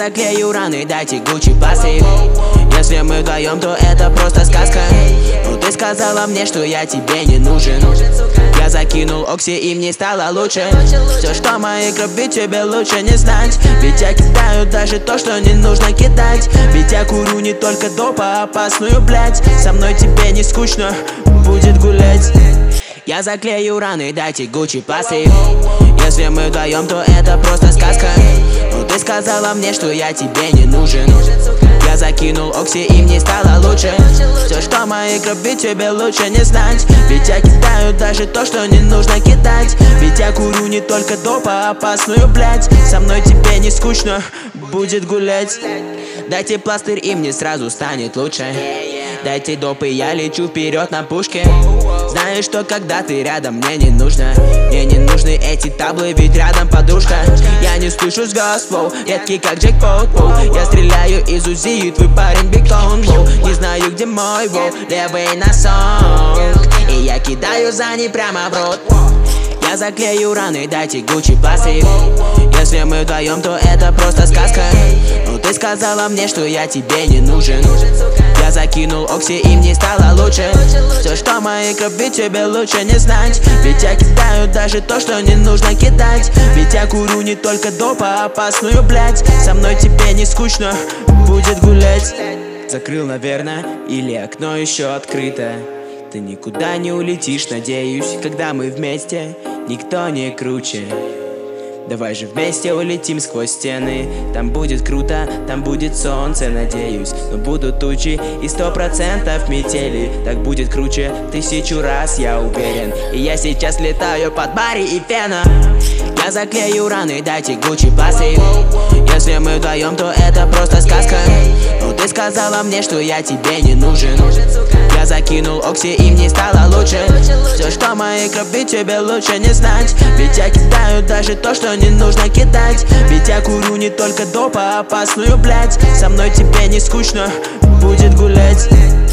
заклею раны, дайте Гуччи пластырь. Если мы вдвоем, то это просто сказка. Но ты сказала мне, что я тебе не нужен. Я закинул окси, и мне стало лучше. Все, что в моей крови, тебе лучше не знать. Ведь я кидаю даже то, что не нужно кидать. Ведь я курю не только доп, а опасную, блять. Со мной тебе не скучно будет гулять. Я заклею раны, дайте Гуччи пластырь. Если мы вдвоем, то это просто сказка. Но ты сказала мне, что я тебе не нужен. Я закинул окси, и мне стало лучше. Все, что в моей крови, тебе лучше не знать. Ведь я кидаю даже то, что не нужно кидать. Ведь я курю не только доп, а опасную, блять. Со мной тебе не скучно будет гулять. Дайте пластырь, и мне сразу станет лучше. Дайте доп, и я лечу вперед на пушке. Знаешь, что когда ты рядом, мне не нужно. Мне не нужны эти таблы, ведь рядом подружка. Я не слышу с госплоу, редкий как джекпот. Я стреляю из УЗИ, и твой парень бигтон. Не знаю, где мой воу, левый носок. И я кидаю за ней прямо в рот. Я заклею раны, дайте Гуччи пластырь. Если мы вдвоем, то это просто сказка. Но ты сказала мне, что я тебе не нужен. Я закинул окси, и мне стало лучше. Все, что в моей крови, тебе лучше не знать. Ведь я кидаю даже то, что не нужно кидать. Ведь я курю не только доп, а опасную, блять. Со мной тебе не скучно будет гулять. Закрыл, наверное, или окно еще открыто. Ты никуда не улетишь, надеюсь, когда мы вместе. Никто не круче. Давай же вместе улетим сквозь стены. Там будет круто, там будет солнце, надеюсь. Но будут тучи и 100% метели. Так будет круче 1000 раз, я уверен. И я сейчас летаю под Барри и Фена. Я заклею раны, дайте Гуччи пластырь. Если мы вдвоем, то это просто сказка. Но ты сказала мне, что я тебе не нужен. Я закинул окси, и мне стало лучше. Все, что в моей крови, тебе лучше не знать. Ведь я кидаю даже то, что не нужно кидать. Ведь я курю не только доп, а опасную, блять. Со мной тебе не скучно будет гулять.